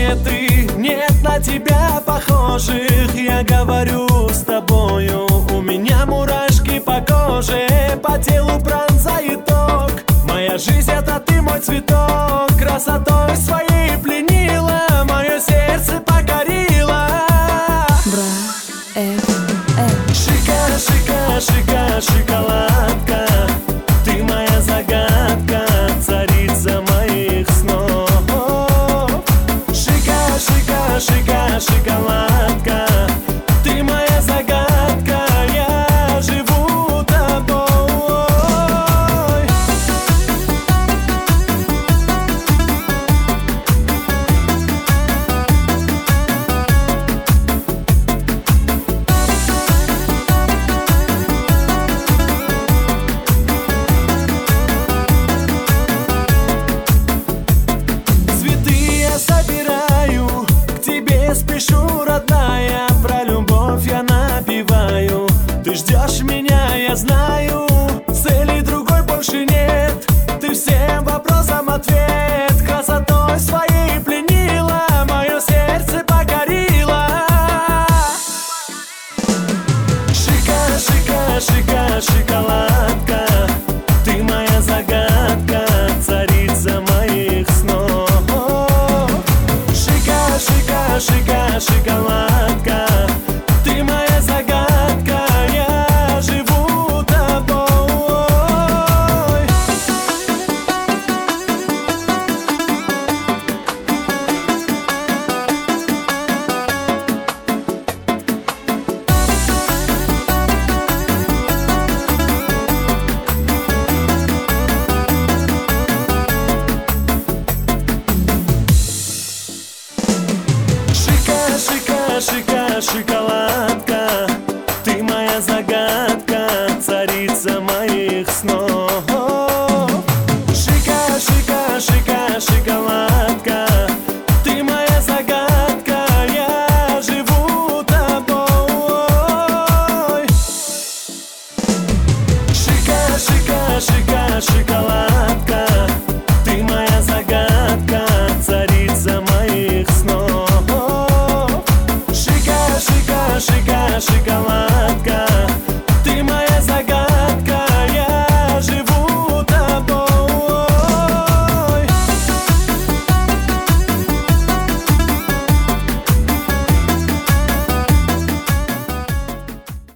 планеты нет на тебя похожих. Я говорю с тобою, у меня мурашки по коже, по телу пронзает ток. Моя жизнь — это ты, мой цветок, красотой своей пленила, мое сердце покорила. Шика, шика, шика, шоколадка, ты моя загадка, царица моих снов. Шика, шика, шика, шоколадка, ты моя загадка, я живу тобой. Цветы я собираю, к тебе спешу, родная.